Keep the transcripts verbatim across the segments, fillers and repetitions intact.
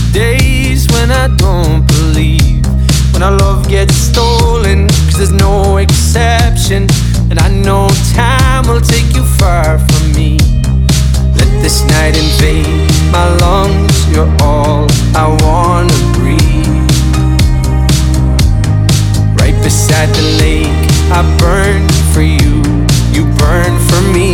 days when I don't believe, when our love gets stolen, cause there's no exception. And I know time will take you far from me. Let this night invade my lungs, you're all I wanna breathe. Right beside the lake, I burn for you, you burn for me.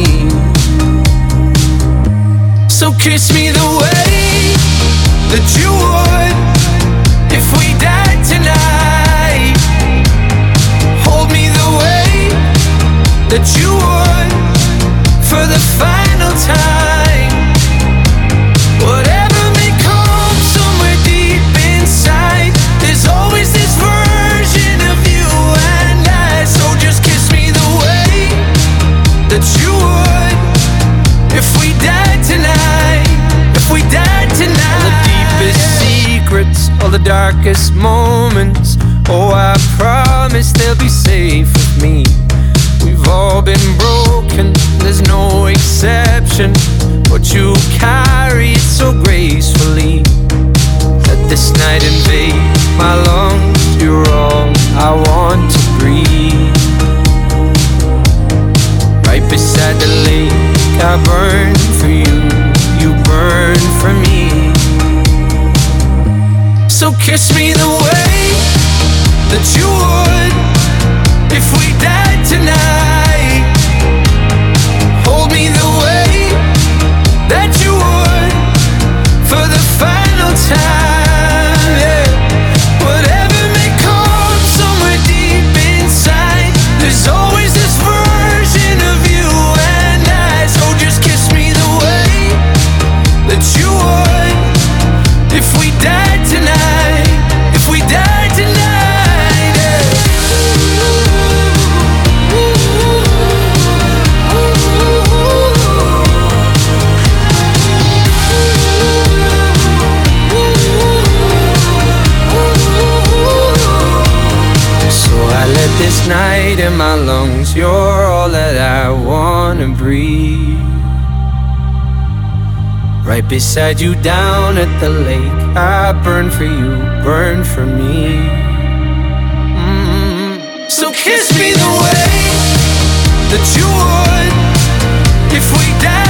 So kiss me the way that you would if we died tonight. Hold me the way that you would for the final time. Whatever may come somewhere deep inside, there's always this version of you and I. So just kiss me the way that you would if we died tonight. If we died tonight. All the deepest secrets, all the darkest moments, oh, I promise they'll be safe with me. We've all been broken, there's no exception, but you carry it so gracefully. Let this night invade my lungs, you're all I want to breathe. Right beside the lake, I burn for you, you burn for me. So kiss me the way that you would if we died tonight. Hold me the way that you would for the final time, yeah. Whatever may come somewhere deep inside, there's always this version of you and I. So just kiss me the way that you would if we died tonight. If we died tonight, yeah. This night in my lungs, you're all that I wanna breathe. Right beside you down at the lake, I burn for you, burn for me. Mm-hmm. So kiss me the way that you would if we died